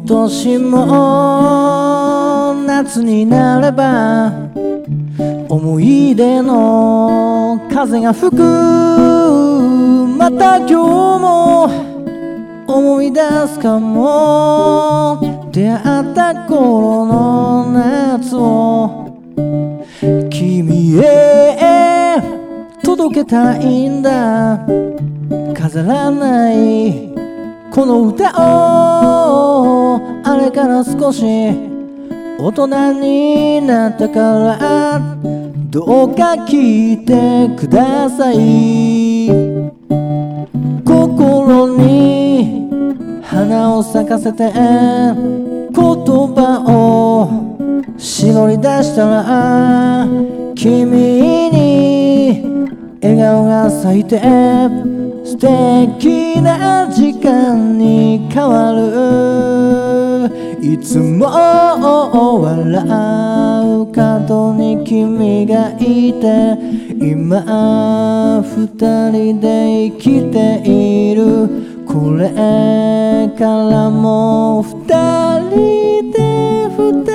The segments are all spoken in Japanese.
年も夏になれば思い出の風が吹く。また今日も思い出すかも。出会った頃の夏を君へ届けたいんだ。飾らないこの歌をあれから少し大人になったからどうか聞いてください。心に花を咲かせて言葉を絞り出したら君に笑顔が咲いて素敵な時間に変わる。いつも笑う角に君がいて今二人で生きている。これからも二人で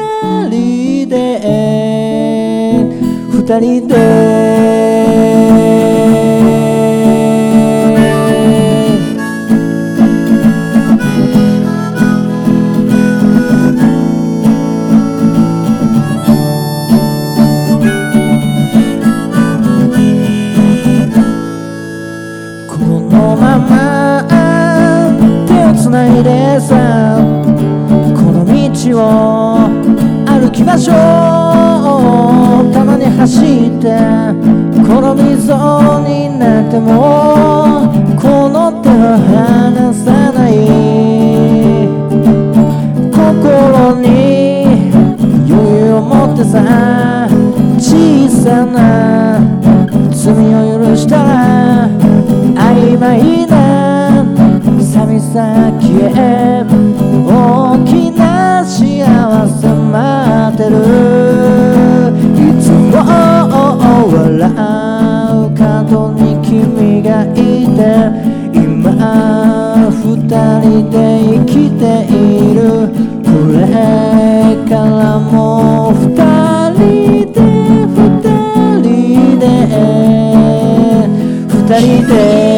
このまま手をつないでさこの道を歩きましょう。たまに走って転びそうになってもこの手は離さない。心に余裕を持ってさ小さな罪を許したら曖昧な寂さ消え大きな幸せ待ってる。いつも笑う角に君がいて今二人で生きている。これからも二人で